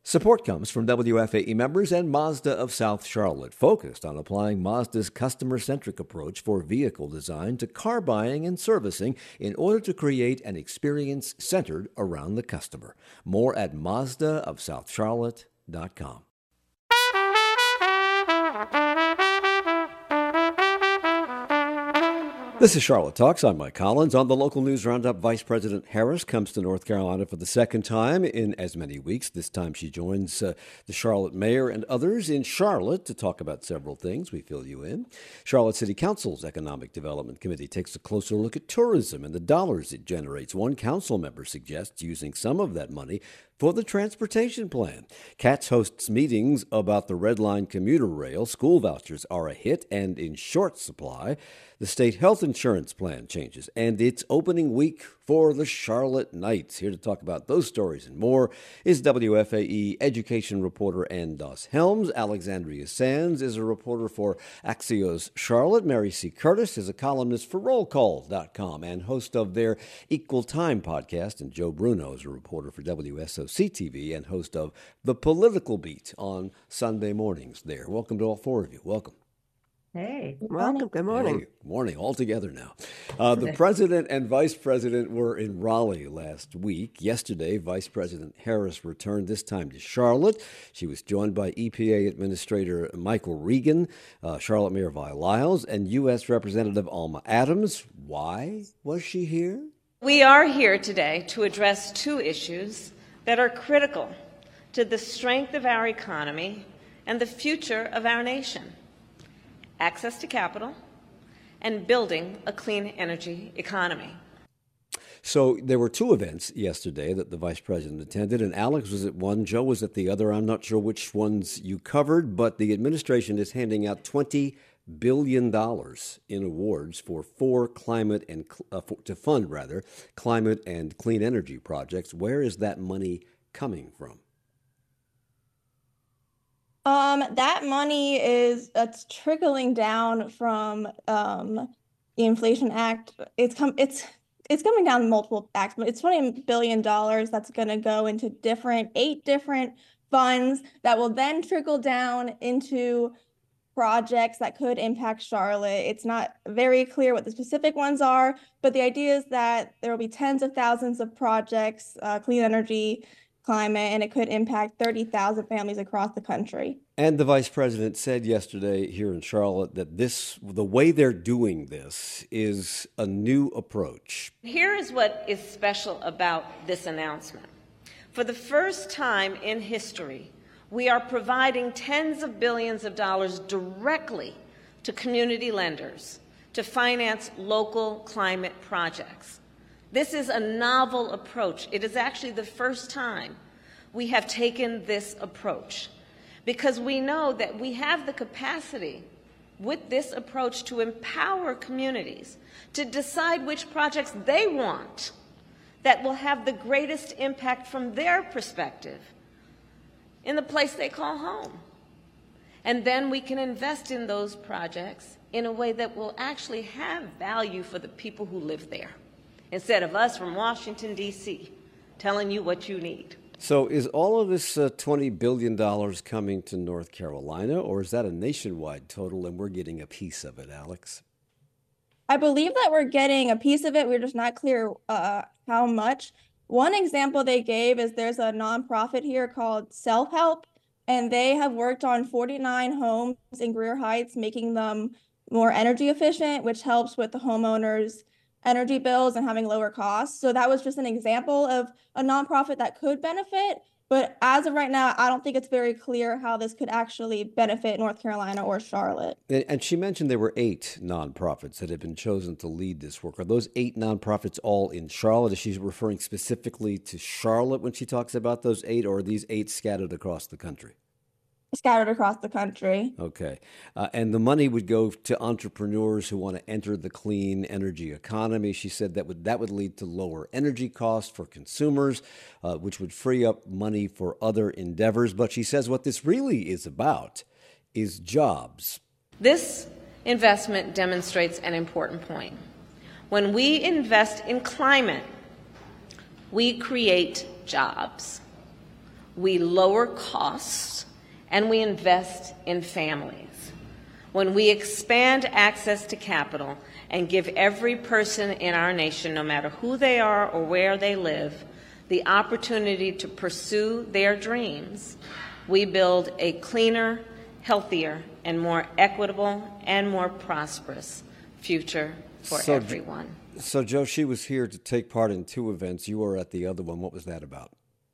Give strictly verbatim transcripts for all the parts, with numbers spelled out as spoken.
Support comes from W F A E members and Mazda of South Charlotte, focused on applying Mazda's customer-centric approach for vehicle design to car buying and servicing in order to create an experience centered around the customer. More at Mazda of South Charlotte dot com. This is Charlotte Talks. I'm Mike Collins. On the local news roundup, Vice President Harris comes to North Carolina for the second time in as many weeks. This time she joins uh, the Charlotte mayor and others in Charlotte to talk about several things. We fill you in. Charlotte City Council's Economic Development Committee takes a closer look at tourism and the dollars it generates. One council member suggests using some of that money for the transportation plan. CATS hosts meetings about the Red Line commuter rail. School vouchers are a hit and in short supply. The state health insurance plan changes, and it's opening week for the Charlotte Knights. Here to talk about those stories and more is W F A E education reporter Ann Doss Helms. Alexandria Sands is a reporter for Axios Charlotte. Mary C. Curtis is a columnist for roll call dot com and host of their Equal Time podcast. And Joe Bruno is a reporter for W S O C T V and host of The Political Beat on Sunday mornings there. Welcome to all four of you. Welcome. Hey, welcome. Good morning. Hey, morning, all together now. Uh, the president and vice president were in Raleigh last week. Yesterday, Vice President Harris returned, this time to Charlotte. She was joined by E P A Administrator Michael Regan, uh, Charlotte Mayor Vi Lyles, and U S Representative Alma Adams. Why was she here? We are here today to address two issues that are critical to the strength of our economy and the future of our nation: access to capital, and building a clean energy economy. So there were two events yesterday that the vice president attended, and Alex was at one, Joe was at the other. I'm not sure which ones you covered, but the administration is handing out twenty billion dollars in awards for four climate and uh, for, to fund rather climate and clean energy projects. Where is that money coming from? Um, that money is that's trickling down from um, the Inflation Act. It's come it's it's coming down multiple acts, but it's twenty billion dollars that's going to go into different eight different funds that will then trickle down into projects that could impact Charlotte. It's not very clear what the specific ones are, but the idea is that there will be tens of thousands of projects, uh, clean energy, climate, and it could impact thirty thousand families across the country. And the vice president said yesterday here in Charlotte that this, the way they're doing this is a new approach. Here is what is special about this announcement. For the first time in history, we are providing tens of billions of dollars directly to community lenders to finance local climate projects. This is a novel approach. It is actually the first time we have taken this approach because we know that we have the capacity with this approach to empower communities to decide which projects they want that will have the greatest impact from their perspective in the place they call home. And then we can invest in those projects in a way that will actually have value for the people who live there, instead of us from Washington, D C, telling you what you need. So is all of this uh, twenty billion dollars coming to North Carolina, or is that a nationwide total and we're getting a piece of it, Alex? I believe that we're getting a piece of it. We're just not clear uh, how much. One example they gave is there's a nonprofit here called Self Help, and they have worked on forty-nine homes in Greer Heights, making them more energy efficient, which helps with the homeowners' energy bills and having lower costs. So that was just an example of a nonprofit that could benefit. But as of right now, I don't think it's very clear how this could actually benefit North Carolina or Charlotte. And she mentioned there were eight nonprofits that have been chosen to lead this work. Are those eight nonprofits all in Charlotte? Is she referring specifically to Charlotte when she talks about those eight, or are these eight scattered across the country? Scattered across the country. Okay. Uh, and the money would go to entrepreneurs who want to enter the clean energy economy. She said that would that would lead to lower energy costs for consumers, uh, which would free up money for other endeavors. But she says what this really is about is jobs. This investment demonstrates an important point. When we invest in climate, we create jobs. we lower costs, and we invest in families. When we expand access to capital and give every person in our nation, no matter who they are or where they live, the opportunity to pursue their dreams, we build a cleaner, healthier, and more equitable and more prosperous future for so, everyone. So, Joe, she was here to take part in two events. You were at the other one. What was that about?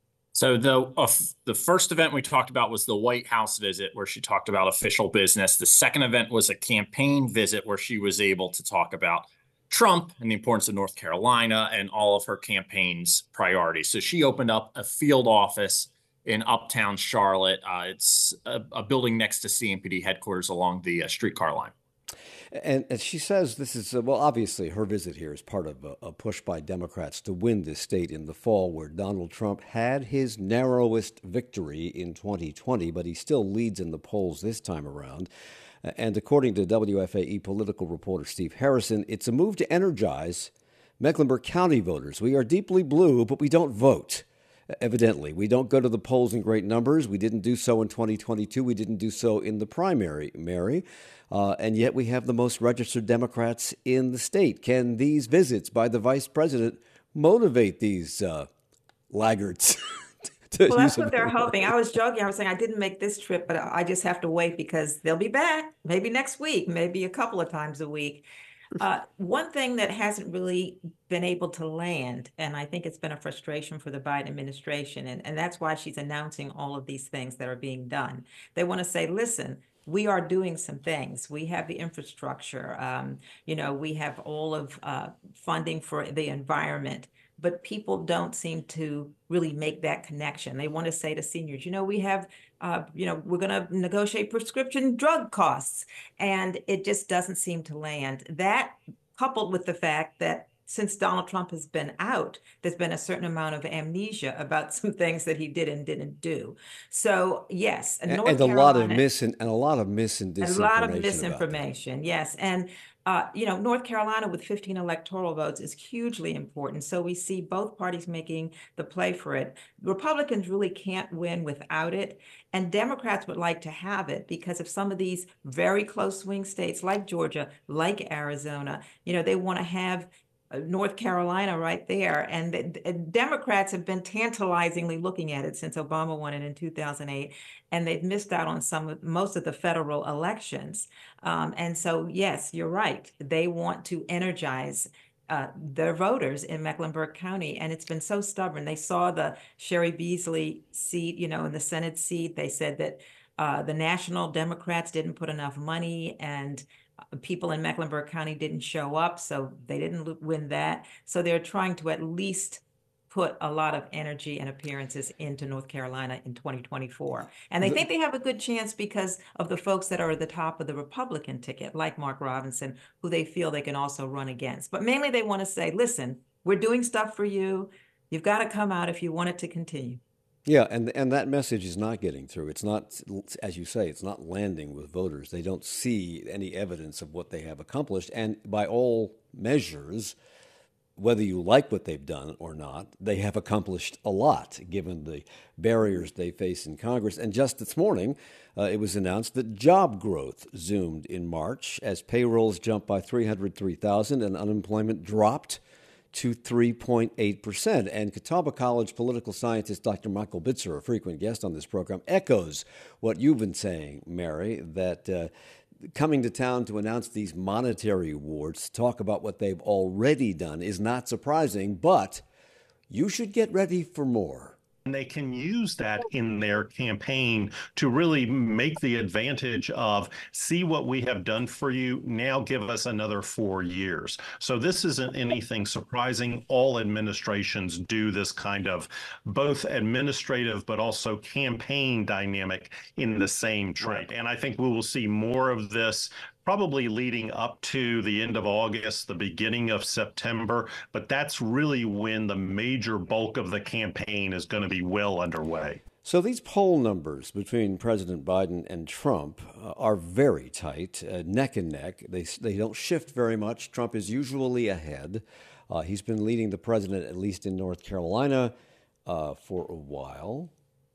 So the uh, the first event we talked about was the White House visit, where she talked about official business. The second event was a campaign visit where she was able to talk about Trump and the importance of North Carolina and all of her campaign's priorities. So she opened up a field office in Uptown Charlotte. Uh, it's a, a building next to C M P D headquarters along the uh, streetcar line. And, and she says this is, uh, well, obviously her visit here is part of a, a push by Democrats to win this state in the fall, where Donald Trump had his narrowest victory in twenty twenty, but he still leads in the polls this time around. And according to W F A E political reporter Steve Harrison, it's a move to energize Mecklenburg County voters. We are deeply blue, but we don't vote. Evidently, we don't go to the polls in great numbers. We didn't do so in twenty twenty-two. We didn't do so in the primary, Mary. Uh, and yet we have the most registered Democrats in the state. Can these visits by the vice president motivate these uh, laggards? Well, that's what they're hoping. I was joking. I was saying I didn't make this trip, but I just have to wait because they'll be back maybe next week, maybe a couple of times a week. Uh, one thing that hasn't really been able to land, and I think it's been a frustration for the Biden administration, and, and that's why she's announcing all of these things that are being done. They want to say, listen, we are doing some things. We have the infrastructure. Um, you know, we have all of uh, funding for the environment. But people don't seem to really make that connection. They want to say to seniors, you know, we have, uh, you know, we're going to negotiate prescription drug costs. And it just doesn't seem to land. That, coupled with the fact that since Donald Trump has been out, there's been a certain amount of amnesia about some things that he did and didn't do. So, yes. And, North and a Carolina, lot of mis and a lot of mis and disinformation. A lot of misinformation, yes. And Uh, you know, North Carolina with fifteen electoral votes is hugely important. So we see both parties making the play for it. Republicans really can't win without it. And Democrats would like to have it because of some of these very close swing states like Georgia, like Arizona, you know, they want to have North Carolina right there. And the, the Democrats have been tantalizingly looking at it since Obama won it in two thousand eight, and they've missed out on some most of the federal elections. Um, and so, yes, you're right. They want to energize uh, their voters in Mecklenburg County. And it's been so stubborn. They saw the Sherry Beasley seat, you know, in the Senate seat. They said that uh, the national Democrats didn't put enough money, and people in Mecklenburg County didn't show up, so they didn't win that. So they're trying to at least put a lot of energy and appearances into North Carolina in twenty twenty-four. And they think they have a good chance because of the folks that are at the top of the Republican ticket, like Mark Robinson, who they feel they can also run against. But mainly they want to say, listen, we're doing stuff for you. You've got to come out if you want it to continue. Yeah, and and that message is not getting through. It's not, as you say, it's not landing with voters. They don't see any evidence of what they have accomplished. And by all measures, whether you like what they've done or not, they have accomplished a lot, given the barriers they face in Congress. And just this morning, uh, it was announced that job growth zoomed in March as payrolls jumped by three hundred three thousand and unemployment dropped to three point eight percent. And Catawba College political scientist Doctor Michael Bitzer, a frequent guest on this program, echoes what you've been saying, Mary, that uh, coming to town to announce these monetary awards, talk about what they've already done, is not surprising, but you should get ready for more. And they can use that in their campaign to really make the advantage of, see what we have done for you, now give us another four years. So this isn't anything surprising. All administrations do this kind of both administrative but also campaign dynamic in the same trend. And I think we will see more of this probably leading up to the end of August, the beginning of September, but that's really when the major bulk of the campaign is going to be well underway. So these poll numbers between President Biden and Trump uh, are very tight, uh, neck and neck. They they don't shift very much. Trump is usually ahead. Uh, he's been leading the president, at least in North Carolina, uh, for a while.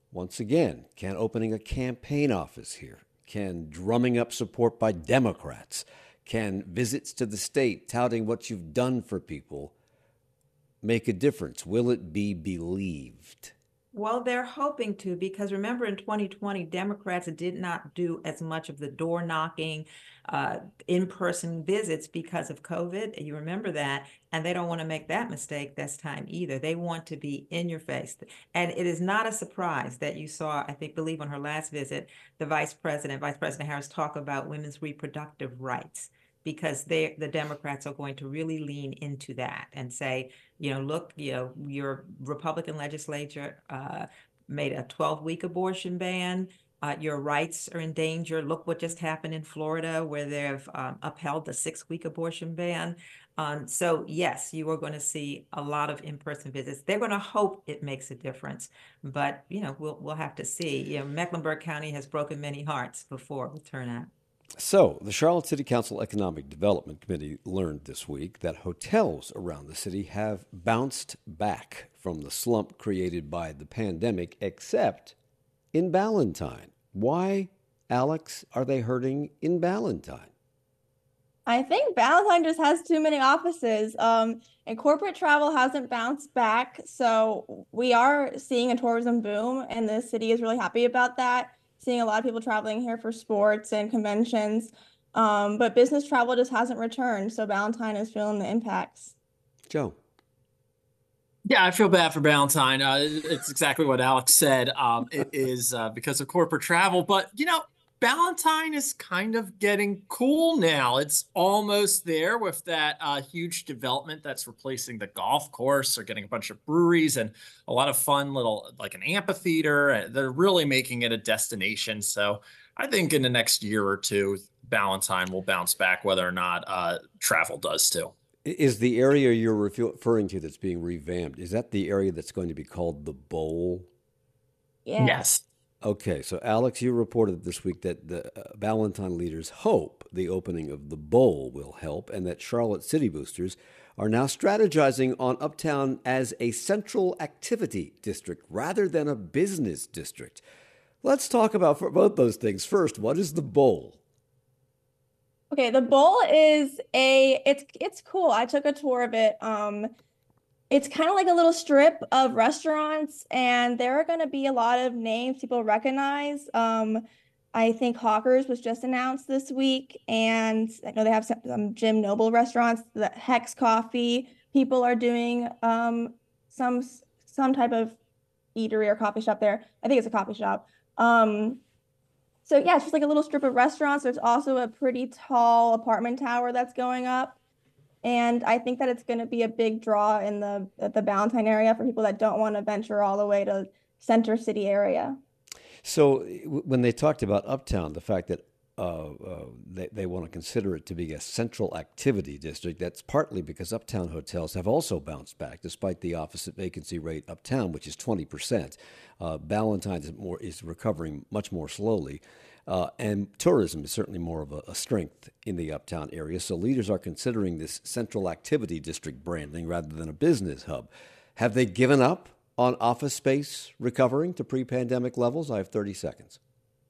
once again, can opening a campaign office here, can drumming up support by Democrats, can visits to the state touting what you've done for people make a difference? Will it be believed? Well, they're hoping to, because remember in twenty twenty, Democrats did not do as much of the door knocking, uh, in-person visits because of COVID. You remember that, and they don't want to make that mistake this time either. They want to be in your face. And it is not a surprise that you saw, I think, believe on her last visit, the vice president, Vice President Harris, talk about women's reproductive rights, because they, the Democrats are going to really lean into that and say, you know, look, you know, your Republican legislature uh, made a twelve-week abortion ban. Uh, your rights are in danger. Look what just happened in Florida, where they've um, upheld the six-week abortion ban. Um, so yes, you are going to see a lot of in-person visits. They're going to hope it makes a difference, but you know, we'll we'll have to see. You know, Mecklenburg County has broken many hearts before with turnout. So, the Charlotte City Council Economic Development Committee learned this week that hotels around the city have bounced back from the slump created by the pandemic, except in Ballantyne. Why, Alex, are they hurting in Ballantyne? I think Ballantyne just has too many offices, um, and corporate travel hasn't bounced back. So we are seeing a tourism boom, and the city is really happy about that. Seeing a lot of people traveling here for sports and conventions, um, but business travel just hasn't returned. So Ballantyne is feeling the impacts. Joe. Yeah, I feel bad for Ballantyne. Uh, it's exactly what Alex said. Um, it is uh, because of corporate travel, but you know, Ballantyne is kind of getting cool now. It's almost there with that uh, huge development that's replacing the golf course. They're getting a bunch of breweries and a lot of fun little, like an amphitheater. They're really making it a destination. So I think in the next year or two, Ballantyne will bounce back, whether or not uh, travel does too. Is the area you're referring to that's being revamped, is that the area that's going to be called the Bowl? Yeah. Yes. Okay, so Alex, you reported this week that the uh, Ballantyne leaders hope the opening of the Bowl will help, and that Charlotte City Boosters are now strategizing on Uptown as a central activity district rather than a business district. Let's talk about for both those things. First, what is the Bowl? Okay, the Bowl is a it's it's cool. I took a tour of it. Um, It's kind of like a little strip of restaurants, and there are going to be a lot of names people recognize. Um, I think Hawkers was just announced this week, and I know they have some, some Jim Noble restaurants. The Hex Coffee people are doing um, some some type of eatery or coffee shop there. I think it's a coffee shop. Um, so yeah, it's just like a little strip of restaurants. There's also a pretty tall apartment tower that's going up. And I think that it's going to be a big draw in the the Ballantyne area for people that don't want to venture all the way to Center City area. So when they talked about Uptown, the fact that uh, uh, they, they want to consider it to be a central activity district, that's partly because Uptown hotels have also bounced back, despite the opposite vacancy rate Uptown, which is twenty percent. Uh, Ballantyne is, more, is recovering much more slowly. Uh, and tourism is certainly more of a, a strength in the Uptown area. So leaders are considering this central activity district branding rather than a business hub. Have they given up on office space recovering to pre-pandemic levels? I have thirty seconds.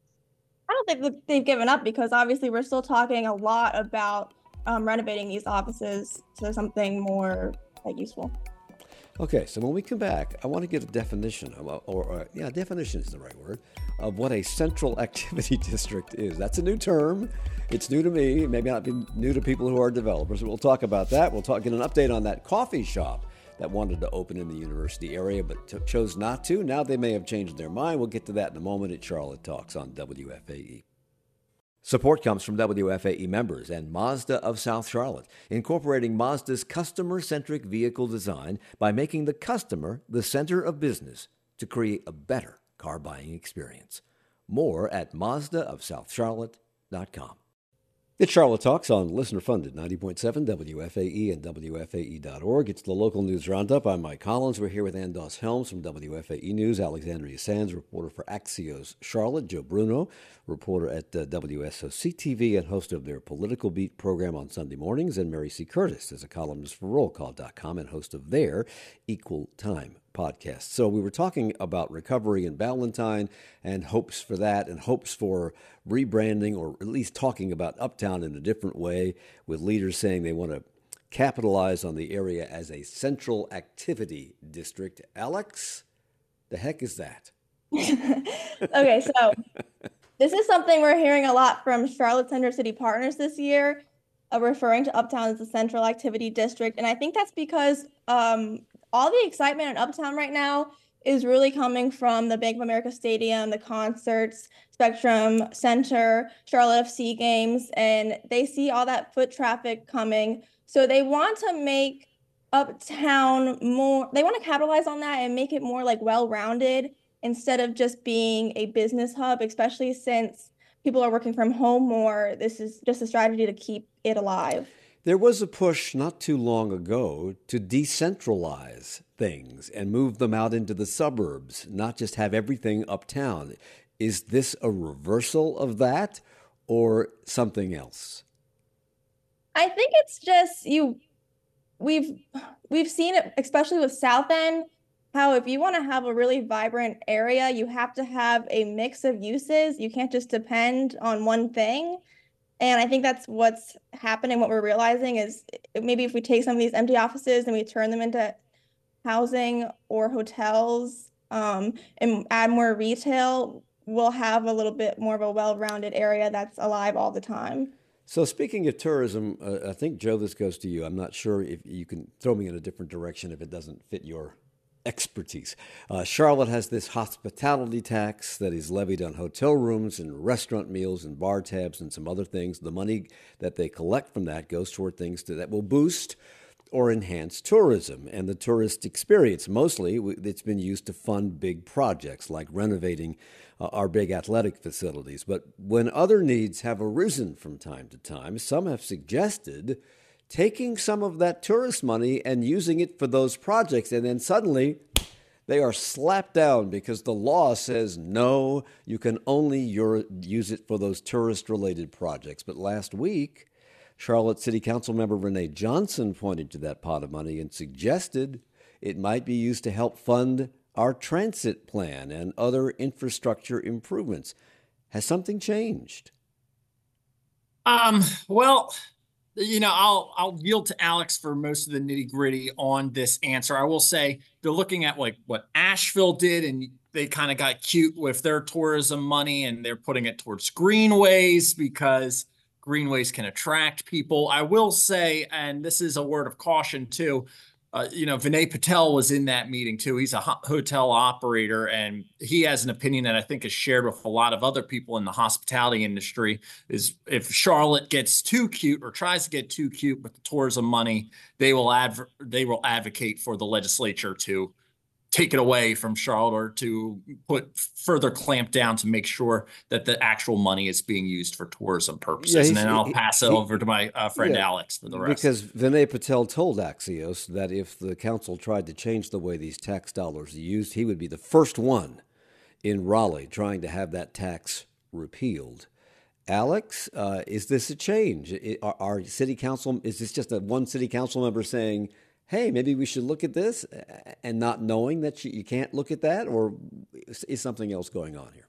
I don't think that they've given up, because obviously we're still talking a lot about um, renovating these offices to something more like useful. Okay, so when we come back, I want to get a definition, of, or, or yeah, definition is the right word, of what a central activity district is. That's a new term. It's new to me. Maybe not be new to people who are developers. We'll talk about that. We'll talk, get an update on that coffee shop that wanted to open in the university area but t- chose not to. Now they may have changed their mind. We'll get to that in a moment at Charlotte Talks on W F A E. Support comes from W F A E members and Mazda of South Charlotte, incorporating Mazda's customer-centric vehicle design by making the customer the center of business to create a better car buying experience. More at Mazda of South Charlotte dot com. It's Charlotte Talks on listener-funded ninety point seven W F A E and W F A E dot org. It's the local news roundup. I'm Mike Collins. We're here with Andos Helms from W F A E News, Alexandria Sands, reporter for Axios Charlotte, Joe Bruno, reporter at uh, W S O C T V and host of their Political Beat program on Sunday mornings, and Mary C. Curtis is a columnist for roll call dot com and host of their Equal Time podcast. So we were talking about recovery in Ballantyne and hopes for that and hopes for rebranding, or at least talking about Uptown in a different way, with leaders saying they want to capitalize on the area as a central activity district. Alex, the heck is that? Okay, so this is something we're hearing a lot from Charlotte Center City Partners this year, uh, referring to Uptown as a central activity district. And I think that's because um, all the excitement in Uptown right now is really coming from the Bank of America Stadium, the concerts, Spectrum Center, Charlotte F C games, and they see all that foot traffic coming. So they want to make Uptown more, they want to capitalize on that and make it more like well-rounded instead of just being a business hub, especially since people are working from home more. This is just a strategy to keep it alive. There was a push not too long ago to decentralize things and move them out into the suburbs, not just have everything uptown. Is this a reversal of that or something else? I think it's just you we've we've seen it, especially with South End, how if you want to have a really vibrant area, you have to have a mix of uses. You can't just depend on one thing. And I think that's what's happening. What we're realizing is maybe if we take some of these empty offices and we turn them into housing or hotels, um, and add more retail, we'll have a little bit more of a well-rounded area that's alive all the time. So speaking of tourism, uh, I think, Joe, this goes to you. I'm not sure if you can throw me in a different direction if it doesn't fit your expertise. Uh, Charlotte has this hospitality tax that is levied on hotel rooms and restaurant meals and bar tabs and some other things. The money that they collect from that goes toward things to, that will boost or enhance tourism and the tourist experience. Mostly, it's been used to fund big projects like renovating uh, our big athletic facilities. But when other needs have arisen from time to time, some have suggested taking some of that tourist money and using it for those projects, and then suddenly they are slapped down because the law says, no, you can only use it for those tourist-related projects. But last week, Charlotte City Council member Renee Johnson pointed to that pot of money and suggested it might be used to help fund our transit plan and other infrastructure improvements. Has something changed? Um, well, you know, I'll I'll yield to Alex for most of the nitty gritty on this answer. I will say they're looking at like what Asheville did, and they kind of got cute with their tourism money, and they're putting it towards greenways because greenways can attract people. I will say, and this is a word of caution too, uh, you know, Vinay Patel was in that meeting too. He's a ho- hotel operator, and he has an opinion that I think is shared with a lot of other people in the hospitality industry, is if Charlotte gets too cute or tries to get too cute with the tourism money, they will adv- they will advocate for the legislature to take it away from Charlotte or to put further clamp down to make sure that the actual money is being used for tourism purposes. Yeah, and then I'll pass it he, over to my uh, friend yeah, Alex for the rest. Because Vinay Patel told Axios that if the council tried to change the way these tax dollars are used, he would be the first one in Raleigh trying to have that tax repealed. Alex, uh, is this a change? Are, are city council, is this just a one city council member saying, hey, maybe we should look at this, and not knowing that you, you can't look at that, or is something else going on here?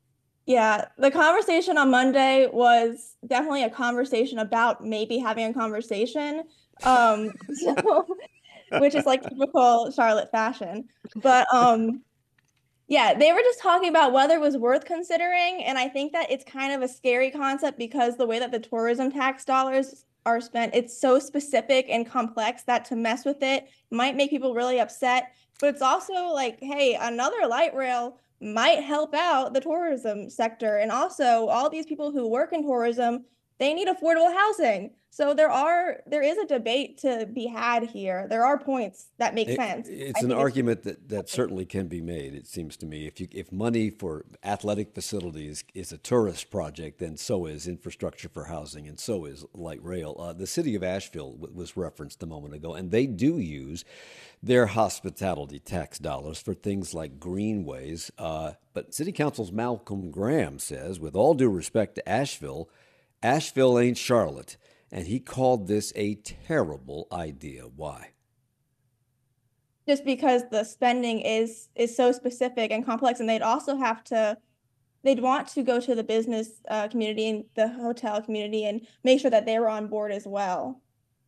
Yeah, the conversation on Monday was definitely a conversation about maybe having a conversation, um, so, which is like typical Charlotte fashion. But um, yeah, they were just talking about whether it was worth considering, and I think that it's kind of a scary concept because the way that the tourism tax dollars are spent, it's so specific and complex that to mess with it might make people really upset. But it's also like, hey, another light rail might help out the tourism sector. And also all these people who work in tourism, they need affordable housing. So there are there is a debate to be had here. There are points that make it, sense. It's an argument that, that certainly can be made, it seems to me. If you if money for athletic facilities is a tourist project, then so is infrastructure for housing, and so is light rail. Uh, the city of Asheville w- was referenced a moment ago, and they do use their hospitality tax dollars for things like greenways. Uh, but City Council's Malcolm Graham says, with all due respect to Asheville, Asheville ain't Charlotte. And he called this a terrible idea. Why? just because the spending is is so specific and complex, and they'd also have to they'd want to go to the business uh, community and the hotel community and make sure that they were on board as well.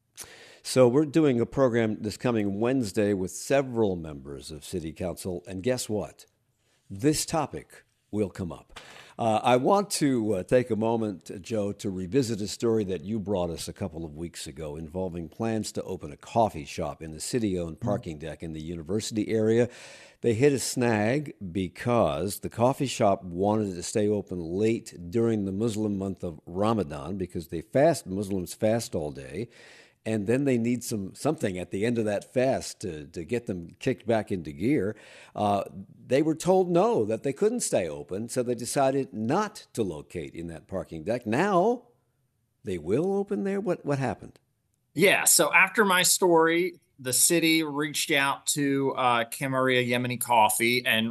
So we're doing a program this coming Wednesday with several members of City Council, and guess what? This topic will come up. Uh, I want to uh, take a moment, Joe, to revisit a story that you brought us a couple of weeks ago involving plans to open a coffee shop in the city-owned parking deck in the university area. They hit a snag because the coffee shop wanted to stay open late during the Muslim month of Ramadan because they fast, Muslims fast all day. And then they need some something at the end of that fast to, to get them kicked back into gear. Uh, they were told no, that they couldn't stay open, so they decided not to locate in that parking deck. Now they will open there. What what happened? Yeah, so after my story, the city reached out to uh, Camaria Yemeni Coffee and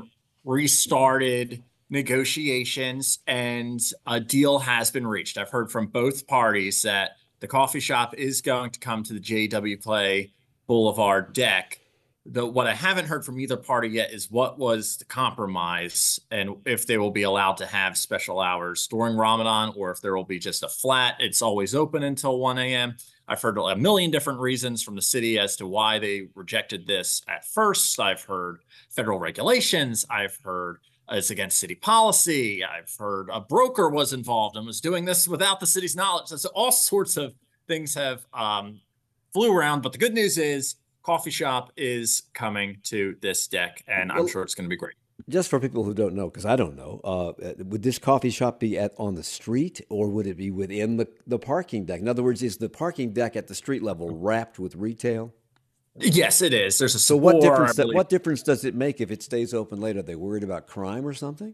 restarted negotiations, and a deal has been reached. I've heard from both parties that the coffee shop is going to come to the J W Clay Boulevard deck. The, what I haven't heard from either party yet is what was the compromise and if they will be allowed to have special hours during Ramadan or if there will be just a flat, it's always open until one a.m. I've heard a million different reasons from the city as to why they rejected this at first. I've heard federal regulations. I've heard it's against city policy. I've heard a broker was involved and was doing this without the city's knowledge. So all sorts of things have um, flew around. But the good news is coffee shop is coming to this deck, and I'm Well, sure it's going to be great. Just for people who don't know, because I don't know, uh, would this coffee shop be at on the street or would it be within the, the parking deck? In other words, is the parking deck at the street level wrapped with retail? Yes, it is. There's a So what Sephora, difference? I That, believe. what difference does it make if it stays open later? Are they worried about crime or something?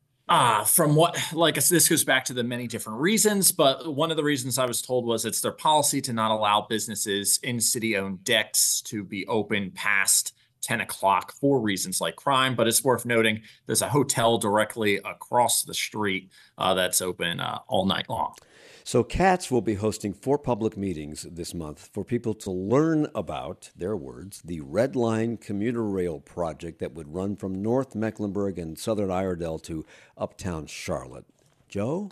Ah, from what, like, this goes back to the many different reasons, but one of the reasons I was told was it's their policy to not allow businesses in city-owned decks to be open past ten o'clock for reasons like crime. But it's worth noting there's a hotel directly across the street uh, that's open uh, all night long. So CATS will be hosting four public meetings this month for people to learn about, their words, the Red Line commuter rail project that would run from North Mecklenburg and Southern Iredell to uptown Charlotte. Joe,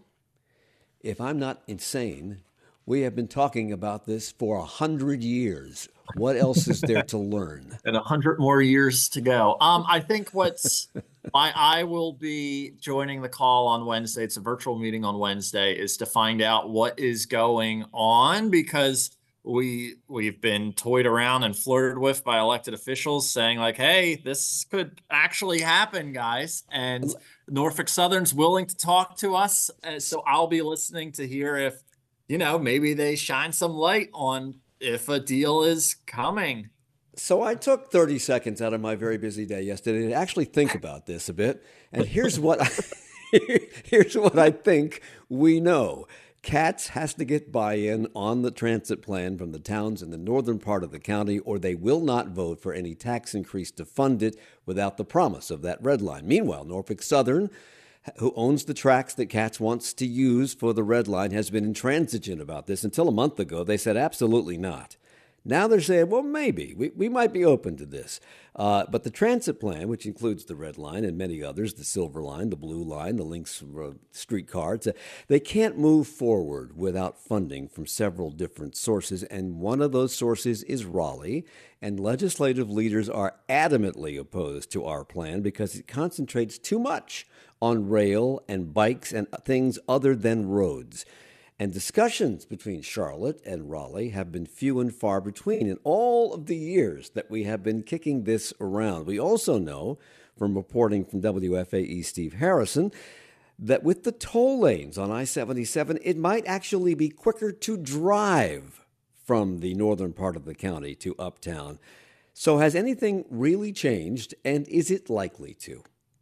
if I'm not insane, we have been talking about this for a hundred years. What else is there to learn? And a hundred more years to go. Um, I think what's I, I will be joining the call on Wednesday. It's a virtual meeting on Wednesday, is to find out what is going on because we we've been toyed around and flirted with by elected officials saying like, hey, this could actually happen, guys. And Norfolk Southern's willing to talk to us. Uh, so I'll be listening to hear if, you know, maybe they shine some light on if a deal is coming. So I took thirty seconds out of my very busy day yesterday to actually think about this a bit. And here's what I, here's what I think we know. CATS has to get buy-in on the transit plan from the towns in the northern part of the county, or they will not vote for any tax increase to fund it without the promise of that red line. Meanwhile, Norfolk Southern, who owns the tracks that CATS wants to use for the red line, has been intransigent about this. Until a month ago, they said absolutely not. Now they're saying, well, maybe. We, we might be open to this. Uh, but the transit plan, which includes the Red Line and many others, the Silver Line, the Blue Line, the Lynx streetcars, uh, they can't move forward without funding from several different sources. And one of those sources is Raleigh. And legislative leaders are adamantly opposed to our plan because it concentrates too much on rail and bikes and things other than roads. And discussions between Charlotte and Raleigh have been few and far between in all of the years that we have been kicking this around. We also know from reporting from W F A E Steve Harrison that with the toll lanes on I seventy-seven, it might actually be quicker to drive from the northern part of the county to uptown. So has anything really changed, and is it likely to?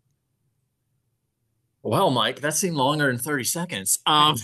Well, Mike, that seemed longer than thirty seconds. Um,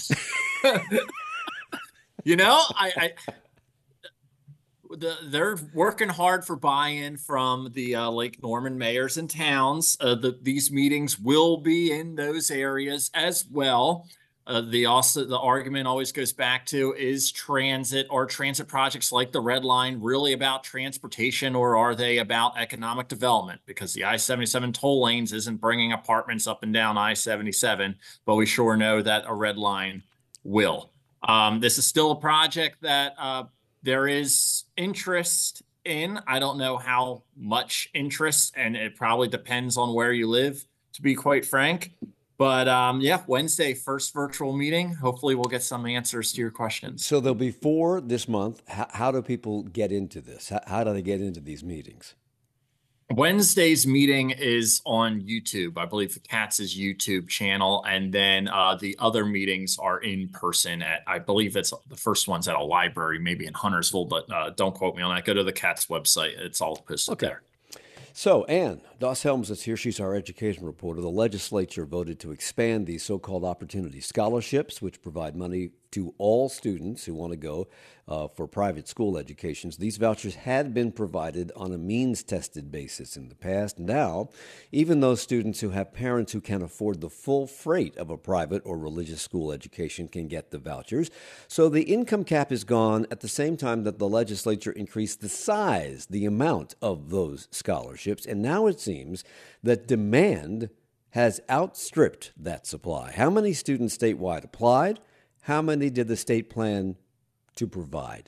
you know, I, I the, they're working hard for buy-in from the uh, Lake Norman mayors and towns. Uh, the, these meetings will be in those areas as well. Uh, the also the argument always goes back to, is transit or transit projects like the Red Line really about transportation, or are they about economic development? Because the I seventy-seven toll lanes isn't bringing apartments up and down I seventy-seven, but we sure know that a Red Line will. Um, this is still a project that uh, there is interest in. I don't know how much interest, and it probably depends on where you live, to be quite frank. But um, yeah, Wednesday, first virtual meeting. Hopefully we'll get some answers to your questions. So there'll be four this month. How, how do people get into this? How, how do they get into these meetings? Wednesday's meeting is on YouTube. I believe the Katz's YouTube channel. And then uh, the other meetings are in person at, I believe it's the first one's at a library, maybe in Huntersville, but uh, don't quote me on that. Go to the Katz website. It's all posted Okay. there. So, Ann Doss Helms is here. She's our education reporter. The legislature voted to expand these so-called opportunity scholarships, which provide money to all students who want to go uh, for private school educations. These vouchers had been provided on a means-tested basis in the past. Now, even those students who have parents who can afford the full freight of a private or religious school education can get the vouchers. So the income cap is gone at the same time that the legislature increased the size, the amount of those scholarships. And now it seems that demand has outstripped that supply. How many students statewide applied? How many did the state plan to provide?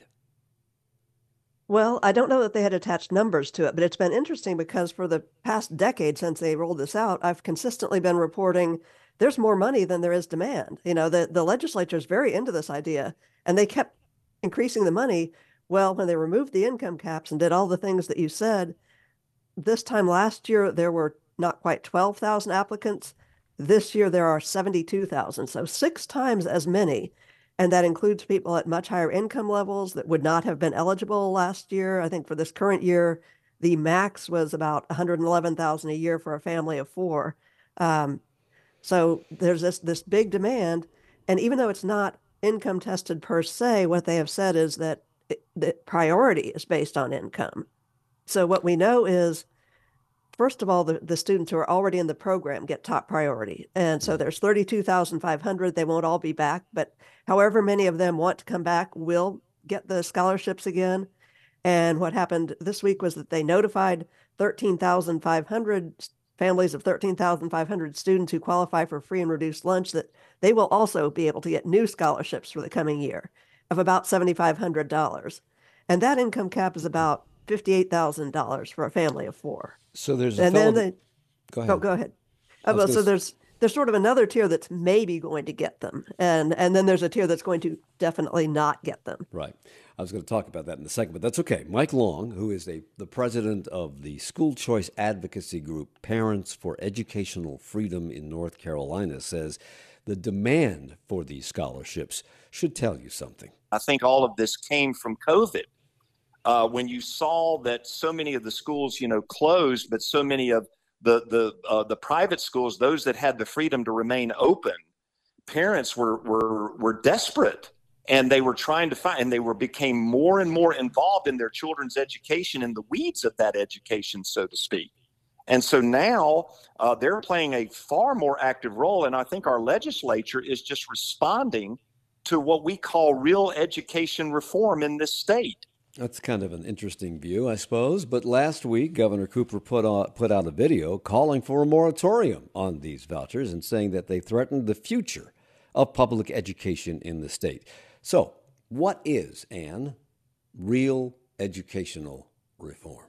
Well, I don't know that they had attached numbers to it, but it's been interesting because for the past decade since they rolled this out, I've consistently been reporting there's more money than there is demand. You know, the, the legislature is very into this idea, and they kept increasing the money. Well, when they removed the income caps and did all the things that you said, this time last year, there were not quite twelve thousand applicants. This year, there are seventy-two thousand, so six times as many. And that includes people at much higher income levels that would not have been eligible last year. I think for this current year, the max was about one hundred eleven thousand a year for a family of four. Um, so there's this, this big demand. And even though it's not income tested per se, what they have said is that it, the priority is based on income. So what we know is, first of all, the, the students who are already in the program get top priority. And so there's thirty-two thousand five hundred. They won't all be back, but however many of them want to come back will get the scholarships again. And what happened this week was that they notified thirteen thousand five hundred families of thirteen thousand five hundred students who qualify for free and reduced lunch that they will also be able to get new scholarships for the coming year of about seven thousand five hundred dollars. And that income cap is about fifty-eight thousand dollars for a family of four. So there's a and fellow then they, go ahead. Oh, go ahead. Uh, well, so s- there's there's sort of another tier that's maybe going to get them, and and then there's a tier that's going to definitely not get them. Right. I was going to talk about that in a second, but that's okay. Mike Long, who is a, the president of the school choice advocacy group Parents for Educational Freedom in North Carolina, says the demand for these scholarships should tell you something. I think all of this came from COVID. Uh, when you saw that so many of the schools, you know, closed, but so many of the the uh, the private schools, those that had the freedom to remain open, parents were were were desperate, and they were trying to find, and they were became more and more involved in their children's education, in the weeds of that education, so to speak. And so now uh, they're playing a far more active role, and I think our legislature is just responding to what we call real education reform in this state. That's kind of an interesting view, I suppose. But last week, Governor Cooper put out, put out a video calling for a moratorium on these vouchers and saying that they threatened the future of public education in the state. So what is, Ann, real educational reform?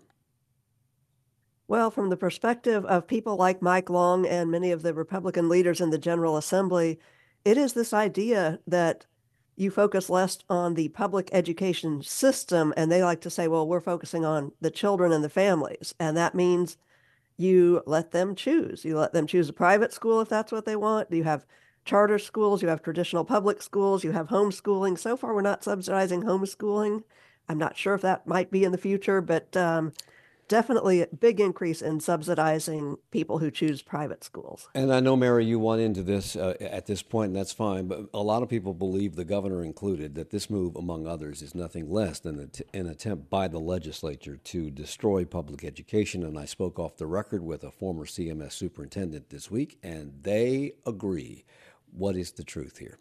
Well, from the perspective of people like Mike Long and many of the Republican leaders in the General Assembly, it is this idea that you focus less on the public education system, and they like to say, well, we're focusing on the children and the families. And that means you let them choose. You let them choose a private school if that's what they want. You have charter schools, you have traditional public schools, you have homeschooling. So far, we're not subsidizing homeschooling. I'm not sure if that might be in the future, but um, definitely a big increase in subsidizing people who choose private schools. And I know, Mary, you want into this uh, at this point, and that's fine, but a lot of people believe, the governor included, that this move, among others, is nothing less than a t- an attempt by the legislature to destroy public education. And I spoke off the record with a former C M S superintendent this week, and they agree. What is the truth here?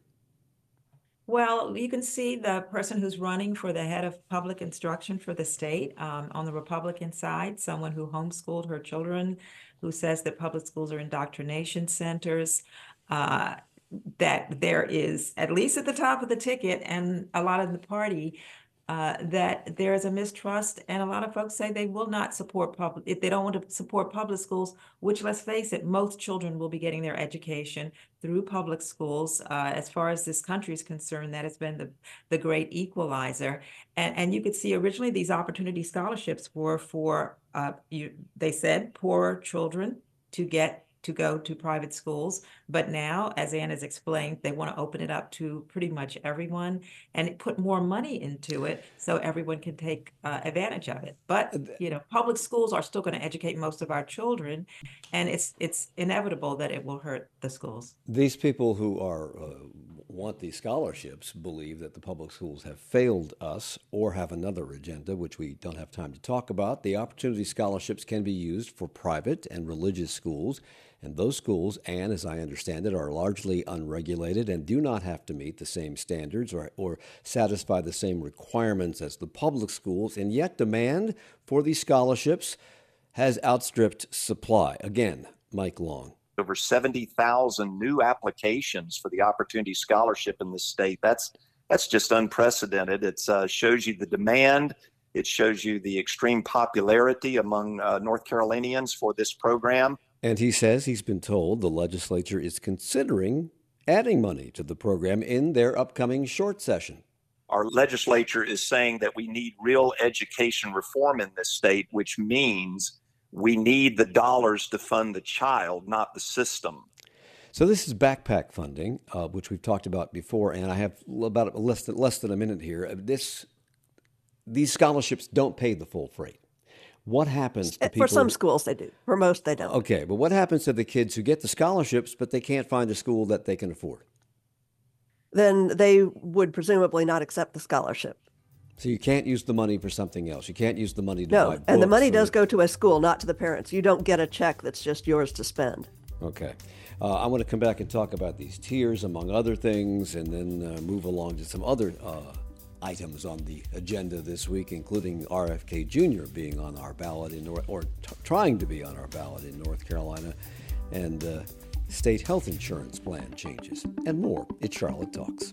Well, you can see the person who's running for the head of public instruction for the state um, on the Republican side, someone who homeschooled her children, who says that public schools are indoctrination centers, uh, that there is, at least at the top of the ticket and a lot of the party, uh, that there is a mistrust, and a lot of folks say they will not support public, if they don't want to support public schools, which, let's face it, most children will be getting their education through public schools. Uh, as far as this country is concerned, that has been the, the great equalizer. And, and you could see originally these opportunity scholarships were for, uh, you, they said, poorer children to get to go to private schools. But now, as Ann has explained, they want to open it up to pretty much everyone and put more money into it so everyone can take uh, advantage of it. But, you know, public schools are still going to educate most of our children, and it's it's inevitable that it will hurt the schools. These people who are uh, want these scholarships believe that the public schools have failed us or have another agenda, which we don't have time to talk about. The opportunity scholarships can be used for private and religious schools. And those schools, and as I understand it, are largely unregulated and do not have to meet the same standards or, or satisfy the same requirements as the public schools. And yet demand for these scholarships has outstripped supply. Again, Mike Long. Over seventy thousand new applications for the Opportunity Scholarship in this state. That's that's just unprecedented. It uh, shows you the demand. It shows you the extreme popularity among uh, North Carolinians for this program. And he says he's been told the legislature is considering adding money to the program in their upcoming short session. Our legislature is saying that we need real education reform in this state, which means we need the dollars to fund the child, not the system. So this is backpack funding, uh, which we've talked about before, and I have about less than less than a minute here. This these scholarships don't pay the full freight. What happens to people? For some schools, they do. For most, they don't. Okay, but what happens to the kids who get the scholarships, but they can't find a school that they can afford? Then they would presumably not accept the scholarship. So you can't use the money for something else. You can't use the money to no, buy books. And the money does or... go to a school, not to the parents. You don't get a check that's just yours to spend. Okay. Uh, I want to come back and talk about these tiers, among other things, and then uh, move along to some other uh, items on the agenda this week, including R F K Junior being on our ballot in North, or t- trying to be on our ballot in North Carolina, and uh, state health insurance plan changes, and more. It's Charlotte Talks.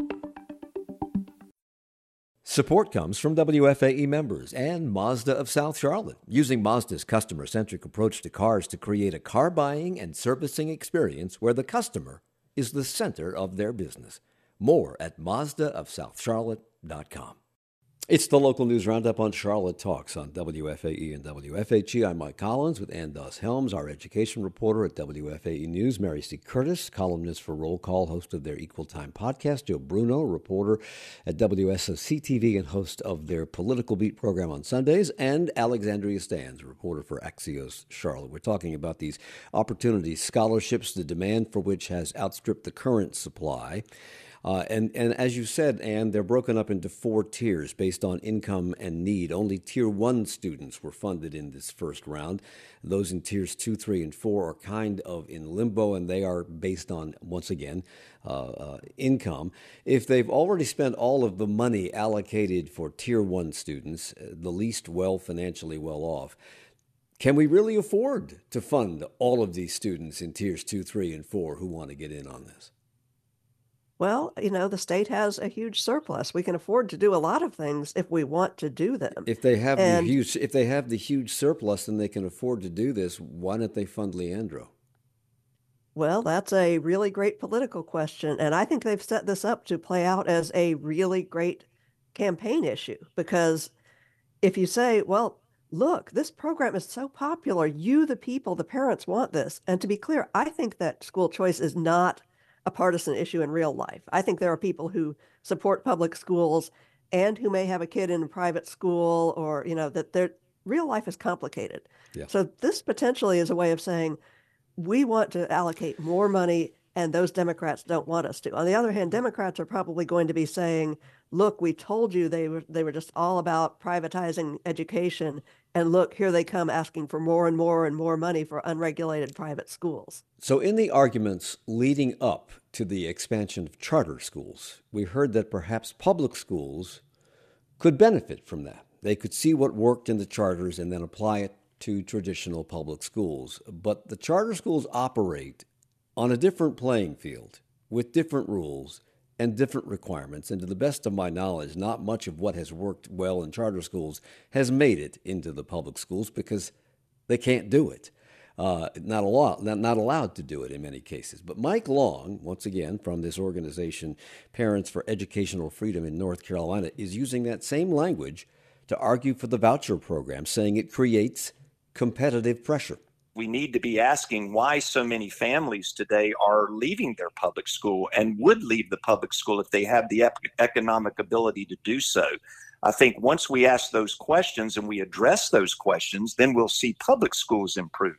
Support comes from W F A E members and Mazda of South Charlotte, using Mazda's customer-centric approach to cars to create a car buying and servicing experience where the customer is the center of their business. More at Mazda of South Charlotte dot com. It's the local news roundup on Charlotte Talks on W F A E and W F H E. I'm Mike Collins with Ann Doss Helms, our education reporter at W F A E News. Mary C. Curtis, columnist for Roll Call, host of their Equal Time podcast. Joe Bruno, reporter at W S O C T V and host of their Political Beat program on Sundays. And Alexandria Stans, reporter for Axios Charlotte. We're talking about these opportunity scholarships, the demand for which has outstripped the current supply. Uh, and, and as you said, Ann, they're broken up into four tiers based on income and need. Only Tier one students were funded in this first round. Those in Tiers two, three, and four are kind of in limbo, and they are based on, once again, uh, uh, income. If they've already spent all of the money allocated for Tier one students, the least well financially well off, can we really afford to fund all of these students in Tiers two, three, and four who want to get in on this? Well, you know, the state has a huge surplus. We can afford to do a lot of things if we want to do them. If they have and, the huge, if they have the huge surplus and they can afford to do this, why don't they fund Leandro? Well, that's a really great political question, and I think they've set this up to play out as a really great campaign issue. Because if you say, well, look, this program is so popular, you, the people, the parents want this. And to be clear, I think that school choice is not a partisan issue in real life. I think there are people who support public schools and who may have a kid in a private school, or, you know, that their real life is complicated. Yeah. So this potentially is a way of saying, we want to allocate more money And those Democrats don't want us to. On the other hand, Democrats are probably going to be saying, look, we told you they were they were just all about privatizing education. And look, here they come asking for more and more and more money for unregulated private schools. So in the arguments leading up to the expansion of charter schools, we heard that perhaps public schools could benefit from that. They could see what worked in the charters and then apply it to traditional public schools. But the charter schools operate on a different playing field with different rules and different requirements. And to the best of my knowledge, not much of what has worked well in charter schools has made it into the public schools because they can't do it. Uh, not, a lot, not, not allowed to do it in many cases. But Mike Long, once again, from this organization, Parents for Educational Freedom in North Carolina, is using that same language to argue for the voucher program, saying it creates competitive pressure. We need to be asking why so many families today are leaving their public school and would leave the public school if they have the ep- economic ability to do so. I think once we ask those questions and we address those questions, then we'll see public schools improve.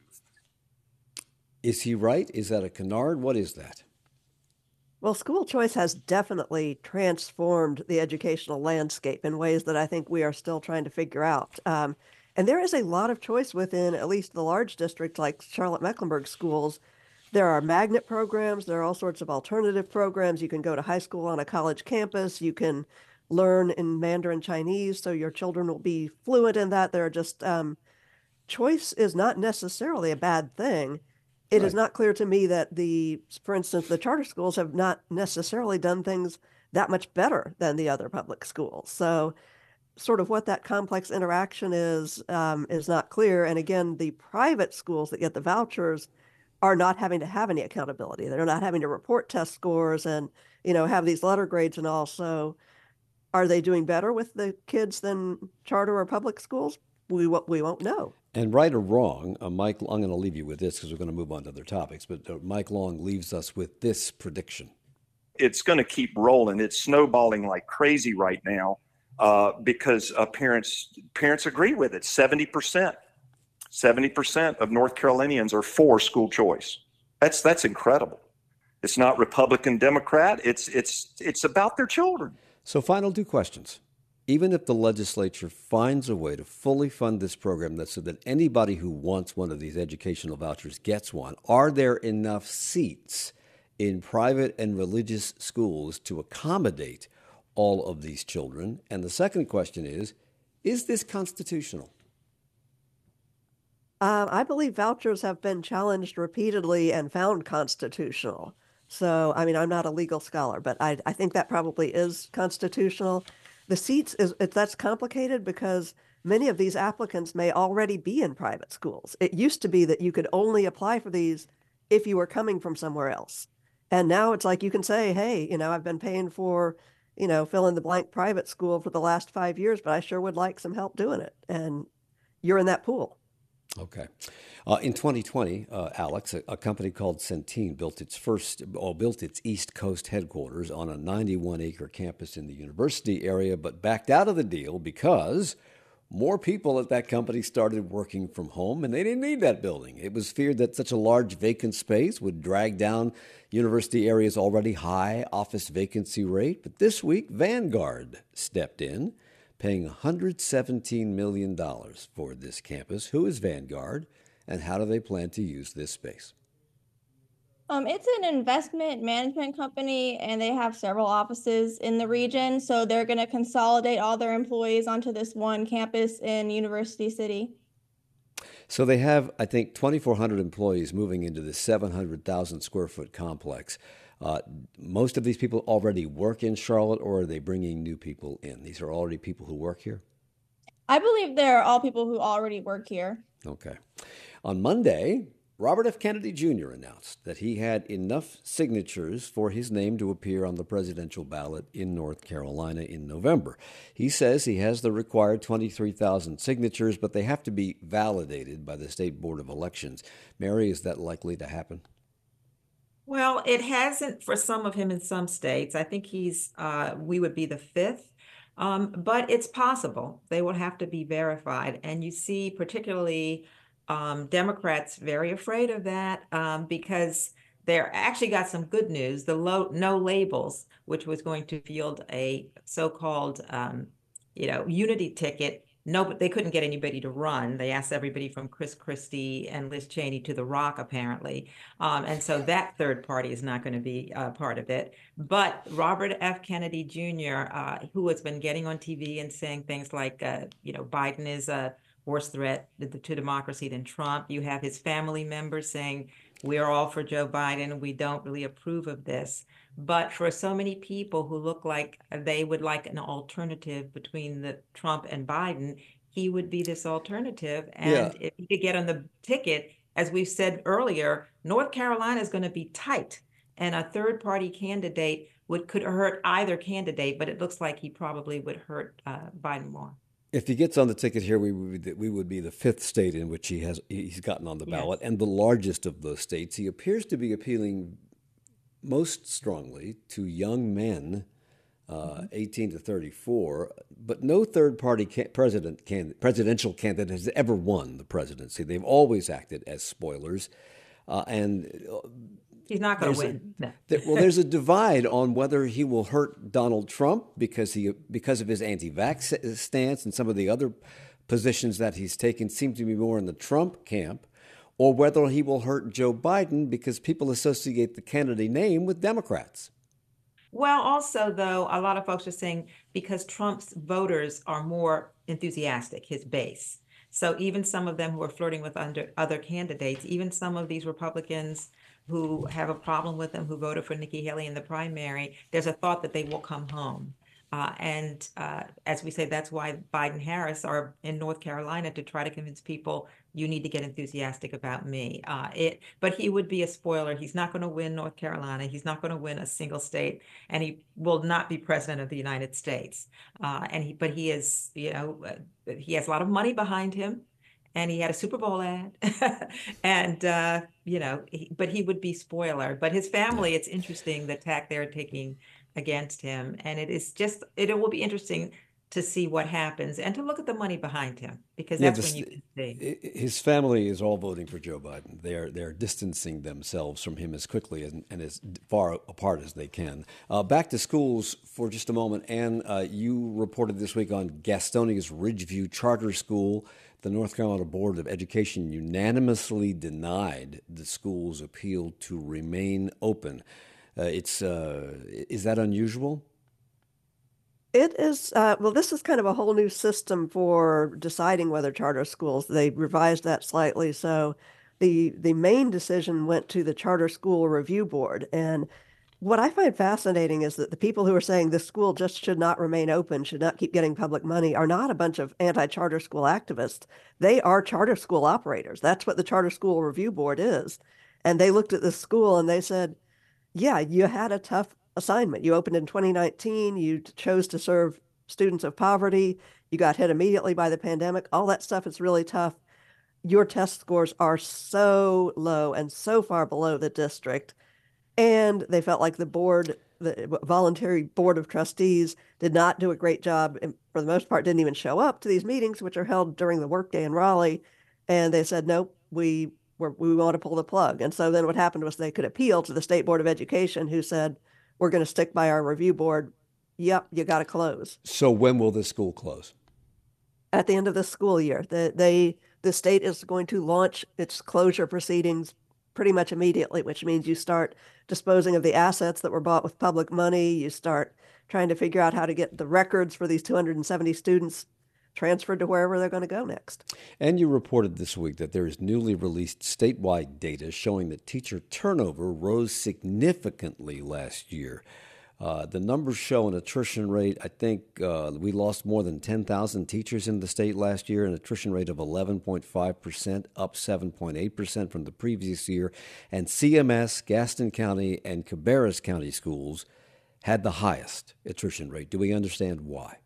Is he right? Is that a canard? What is that? Well, school choice has definitely transformed the educational landscape in ways that I think we are still trying to figure out. Um, and there is a lot of choice within at least the large districts like Charlotte-Mecklenburg schools. There are magnet programs. There are all sorts of alternative programs. You can go to high school on a college campus. You can learn in Mandarin Chinese, so your children will be fluent in that. There are just, um, choice is not necessarily a bad thing. It Right. is not clear to me that the, for instance, the charter schools have not necessarily done things that much better than the other public schools. So sort of what that complex interaction is, um, is not clear. And again, the private schools that get the vouchers are not having to have any accountability. They're not having to report test scores and, you know, have these letter grades and all. So are they doing better with the kids than charter or public schools? We, we won't know. And right or wrong, uh, Mike, I'm going to leave you with this because we're going to move on to other topics, but uh, Mike Long leaves us with this prediction. It's going to keep rolling. It's snowballing like crazy right now uh, because uh, parents parents agree with it. seventy percent. seventy percent of North Carolinians are for school choice. That's that's incredible. It's not Republican, Democrat. It's it's it's about their children. So final two questions. Even if the legislature finds a way to fully fund this program that so that anybody who wants one of these educational vouchers gets one, are there enough seats in private and religious schools to accommodate all of these children? And the second question is, is this constitutional? Uh, I believe vouchers have been challenged repeatedly and found constitutional. So, I mean, I'm not a legal scholar, but I, I think that probably is constitutional. The seats, is it, that's complicated because many of these applicants may already be in private schools. It used to be that you could only apply for these if you were coming from somewhere else. And now it's like you can say, hey, you know, I've been paying for, you know, fill in the blank private school for the last five years, but I sure would like some help doing it. And you're in that pool. Okay. Uh, in twenty twenty, uh, Alex, a, a company called Centene built its first, or built its East Coast headquarters on a ninety-one acre campus in the university area, but backed out of the deal because more people at that company started working from home, and they didn't need that building. It was feared that such a large vacant space would drag down university area's already high office vacancy rate. But this week, Vanguard stepped in, paying one hundred seventeen million dollars for this campus. Who is Vanguard, and how do they plan to use this space? Um, it's an investment management company, and they have several offices in the region. So they're going to consolidate all their employees onto this one campus in University City. So they have, I think, twenty-four hundred employees moving into this seven hundred thousand square foot complex. Uh, most of these people already work in Charlotte, or are they bringing new people in? These are already people who work here? I believe they're all people who already work here. Okay. On Monday, Robert F. Kennedy Junior announced that he had enough signatures for his name to appear on the presidential ballot in North Carolina in November. He says he has the required twenty-three thousand signatures, but they have to be validated by the State Board of Elections. Mary, is that likely to happen? Well, it hasn't for some of him in some states. I think he's, uh, we would be the fifth, um, but it's possible. They will have to be verified. And you see particularly um, Democrats very afraid of that um, because they're actually got some good news. The low no labels, which was going to field a so-called um, you know, unity ticket. No, but they couldn't get anybody to run. They asked everybody from Chris Christie and Liz Cheney to The Rock, apparently. Um, and so that third party is not going to be uh, part of it. But Robert F. Kennedy Junior, uh, who has been getting on T V and saying things like, uh, you know, Biden is a worse threat to democracy than Trump. You have his family members saying, we are all for Joe Biden. We don't really approve of this. But for so many people who look like they would like an alternative between the Trump and Biden, he would be this alternative. And Yeah. if he could get on the ticket, as we've said earlier, North Carolina is going to be tight. And a third party candidate would could hurt either candidate, but it looks like he probably would hurt uh, Biden more. If he gets on the ticket here, we would, we would be the fifth state in which he has he's gotten on the ballot, Yes. and the largest of those states. He appears to be appealing most strongly to young men, uh, eighteen to thirty-four. But no third-party ca- president can, presidential candidate has ever won the presidency. They've always acted as spoilers, uh, and uh, He's not going to There's a- win. No. There- well, there's a divide on whether he will hurt Donald Trump because he because of his anti-vax stance, and some of the other positions that he's taken seem to be more in the Trump camp, or whether he will hurt Joe Biden because people associate the Kennedy name with Democrats. Well, also, though, a lot of folks are saying because Trump's voters are more enthusiastic, his base. So even some of them who are flirting with under other candidates, even some of these Republicans who have a problem with him, who voted for Nikki Haley in the primary, there's a thought that they will come home. Uh, and uh, as we say, that's why Biden Harris are in North Carolina, to try to convince people you need to get enthusiastic about me. Uh, it, but he would be a spoiler. He's not going to win North Carolina. He's not going to win a single state, and he will not be president of the United States. Uh, and he, but he is, you know, uh, he has a lot of money behind him, and he had a Super Bowl ad, and uh, you know, he, but he would be spoiler. But his family, it's interesting the tack they're taking against him, and it is just it, it will be interesting to see what happens and to look at the money behind him, because Yeah, that's this- when you can see. I- His family is all voting for Joe Biden. They're they're distancing themselves from him as quickly and, and as far apart as they can. Uh, back to schools for just a moment. Ann, uh, you reported this week on Gastonia's Ridgeview Charter School. The North Carolina Board of Education unanimously denied the school's appeal to remain open. Uh, it's uh, is that unusual? It is, uh, well, this is kind of a whole new system for deciding whether charter schools, they revised that slightly. So the the main decision went to the Charter School Review Board. And what I find fascinating is that the people who are saying this school just should not remain open, should not keep getting public money, are not a bunch of anti-charter school activists. They are charter school operators. That's what the Charter School Review Board is. And they looked at this school and they said, yeah, you had a tough assignment. You opened in twenty nineteen. You chose to serve students of poverty. You got hit immediately by the pandemic. All that stuff is really tough. Your test scores are so low and so far below the district. And they felt like the board, the voluntary board of trustees, did not do a great job, and for the most part didn't even show up to these meetings, which are held during the workday in Raleigh. And they said, nope, we were, we want to pull the plug. And so then what happened was they could appeal to the State Board of Education, who said, we're going to stick by our review board. Yep, you got to close. So when will this school close? At the end of this school year, the, they, the state is going to launch its closure proceedings pretty much immediately, which means you start disposing of the assets that were bought with public money. You start trying to figure out how to get the records for these two hundred seventy students transferred to wherever they're going to go next. And you reported this week that there is newly released statewide data showing that teacher turnover rose significantly last year. Uh, the numbers show an attrition rate. I think uh, we lost more than ten thousand teachers in the state last year, an attrition rate of eleven point five percent, up seven point eight percent from the previous year. And C M S, Gaston County, and Cabarrus County schools had the highest attrition rate. Do we understand why?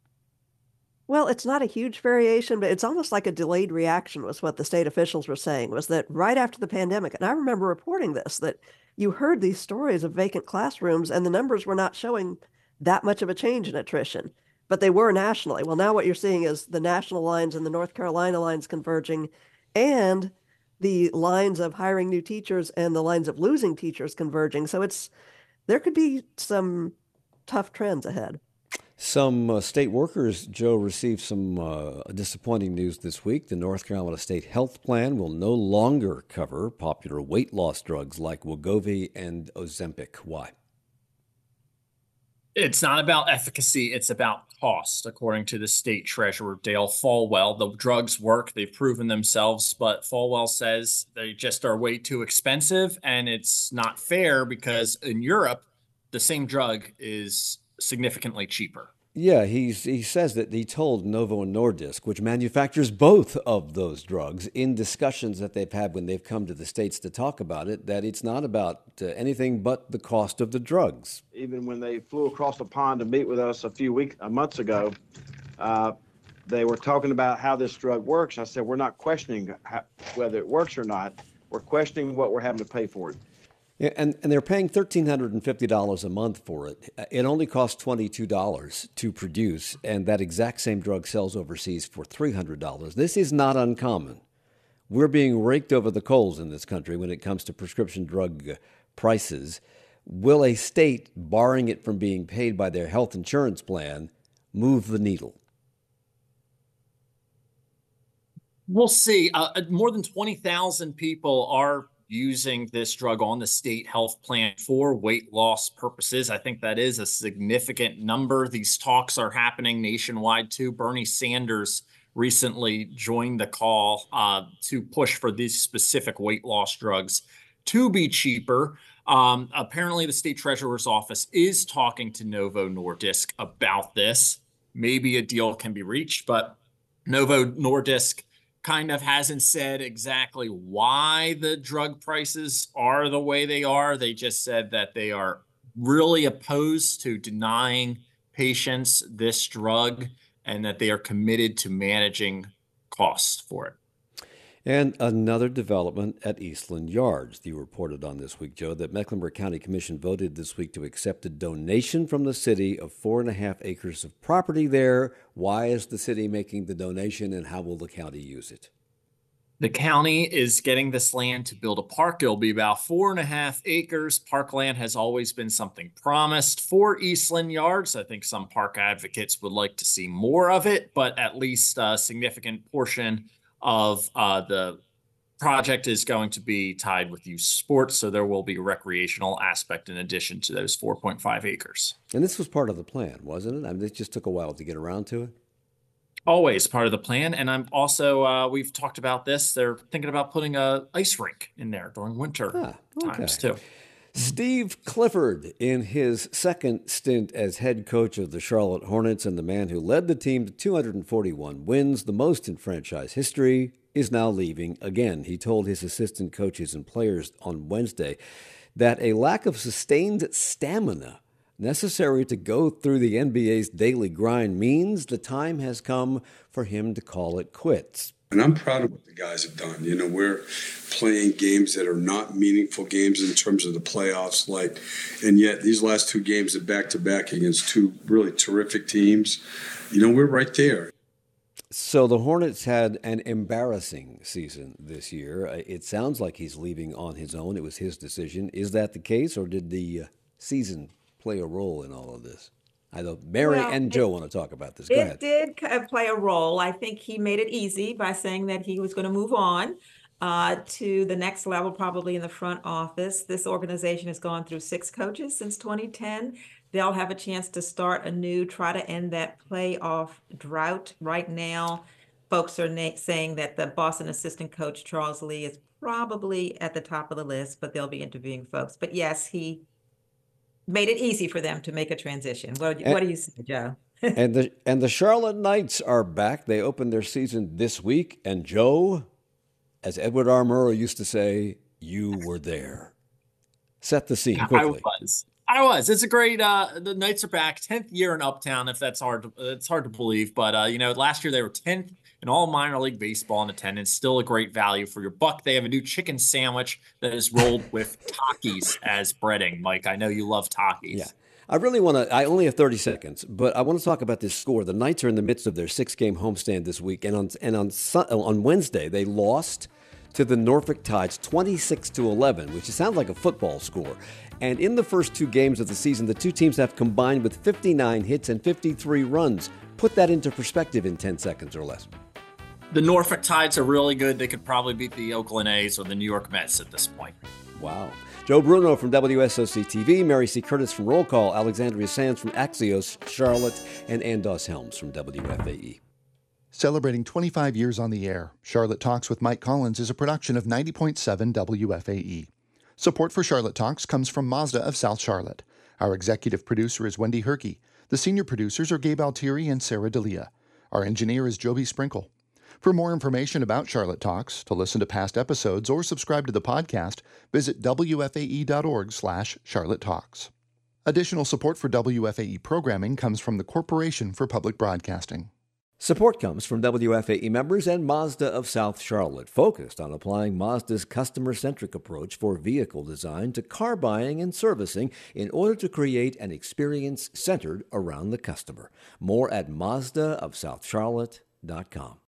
Well, it's not a huge variation, but it's almost like a delayed reaction was what the state officials were saying, was that right after the pandemic, and I remember reporting this, that you heard these stories of vacant classrooms and the numbers were not showing that much of a change in attrition, but they were nationally. Well, now what you're seeing is the national lines and the North Carolina lines converging, and the lines of hiring new teachers and the lines of losing teachers converging. So it's there could be some tough trends ahead. Some uh, state workers, Joe, received some uh, disappointing news this week. The North Carolina State Health Plan will no longer cover popular weight loss drugs like Wegovy and Ozempic. Why? It's not about efficacy. It's about cost, according to the state treasurer, Dale Folwell. The drugs work. They've proven themselves, but Folwell says they just are way too expensive, and it's not fair because in Europe, the same drug is significantly cheaper. Yeah, he's, he says that he told Novo Nordisk, which manufactures both of those drugs, in discussions that they've had when they've come to the States to talk about it, that it's not about uh, anything but the cost of the drugs. Even when they flew across the pond to meet with us a few weeks, uh, months ago, uh, they were talking about how this drug works. I said, we're not questioning how, whether it works or not. We're questioning what we're having to pay for it. Yeah, and, and they're paying one thousand three hundred fifty dollars a month for it. It only costs twenty-two dollars to produce, and that exact same drug sells overseas for three hundred dollars. This is not uncommon. We're being raked over the coals in this country when it comes to prescription drug prices. Will a state, barring it from being paid by their health insurance plan, move the needle? We'll see. Uh, more than twenty thousand people are using this drug on the state health plan for weight loss purposes. I think that is a significant number. These talks are happening nationwide too. Bernie Sanders recently joined the call uh, to push for these specific weight loss drugs to be cheaper. Um, apparently, the state treasurer's office is talking to Novo Nordisk about this. Maybe a deal can be reached, but Novo Nordisk kind of hasn't said exactly why the drug prices are the way they are. They just said that they are really opposed to denying patients this drug and that they are committed to managing costs for it. And another development at Eastland Yards. You reported on this week, Joe, that Mecklenburg County Commission voted this week to accept a donation from the city of four and a half acres of property there. Why is the city making the donation, and how will the county use it? The county is getting this land to build a park. It'll be about four and a half acres. Parkland has always been something promised for Eastland Yards. I think some park advocates would like to see more of it, but at least a significant portion of uh, the project is going to be tied with youth sports, so there will be a recreational aspect in addition to those four point five acres. And this was part of the plan, wasn't it? I mean, it just took a while to get around to it. Always part of the plan, and I'm also uh, we've talked about this. They're thinking about putting a ice rink in there during winter ah, okay. times too. Steve Clifford, in his second stint as head coach of the Charlotte Hornets and the man who led the team to two hundred forty-one wins, the most in franchise history, is now leaving again. He told his assistant coaches and players on Wednesday that a lack of sustained stamina necessary to go through the N B A's daily grind means the time has come for him to call it quits. And I'm proud of what the guys have done. You know, we're playing games that are not meaningful games in terms of the playoffs, like, and yet these last two games are back-to-back against two really terrific teams. You know, we're right there. So the Hornets had an embarrassing season this year. It sounds like he's leaving on his own. It was his decision. Is that the case, or did the uh, season play a role in all of this? I know Mary Well, and it- Joe want to talk about this. Go It ahead. did k- play a role. I think he made it easy by saying that he was going to move on uh, to the next level, probably in the front office. This organization has gone through six coaches since twenty ten. They'll have a chance to start anew, try to end that playoff drought. Right now, folks are na- saying that the Boston assistant coach, Charles Lee, is probably at the top of the list, but they'll be interviewing folks. But yes, he made it easy for them to make a transition. What, what do you say, Joe? and the and the Charlotte Knights are back. They opened their season this week. And Joe, as Edward R. Murrow used to say, you were there. Set the scene quickly. I was. I was. It's a great. Uh, the Knights are back, tenth year in Uptown. If that's hard, to, it's hard to believe. But uh, you know, last year they were tenth in all minor league baseball in attendance. Still a great value for your buck. They have a new chicken sandwich that is rolled with Takis as breading. Mike, I know you love Takis. Yeah. I really want to, I only have thirty seconds, but I want to talk about this score. The Knights are in the midst of their six-game homestand this week, and on and on Sun- on Wednesday, they lost to the Norfolk Tides twenty-six to eleven, which sounds like a football score. And in the first two games of the season, the two teams have combined with fifty-nine hits and fifty-three runs. Put that into perspective in ten seconds or less. The Norfolk Tides are really good. They could probably beat the Oakland A's or the New York Mets at this point. Wow. Joe Bruno from W S O C T V, Mary C. Curtis from Roll Call, Alexandria Sands from Axios Charlotte, and Andos Helms from W F A E. Celebrating twenty-five years on the air, Charlotte Talks with Mike Collins is a production of ninety point seven W F A E. Support for Charlotte Talks comes from Mazda of South Charlotte. Our executive producer is Wendy Herkey. The senior producers are Gabe Altieri and Sarah D'Elia. Our engineer is Joby Sprinkle. For more information about Charlotte Talks, to listen to past episodes, or subscribe to the podcast, visit W F A E dot org slash Charlotte Talks. Additional support for W F A E programming comes from the Corporation for Public Broadcasting. Support comes from W F A E members and Mazda of South Charlotte, focused on applying Mazda's customer-centric approach for vehicle design to car buying and servicing in order to create an experience centered around the customer. More at Mazda of South Charlotte dot com.